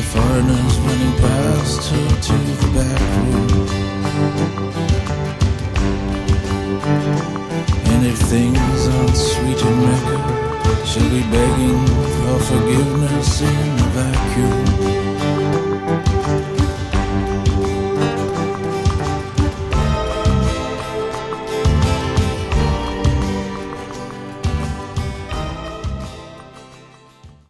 foreigners running past her to the back room. And if things aren't sweet in Mecca, she'll be begging for forgiveness in a vacuum.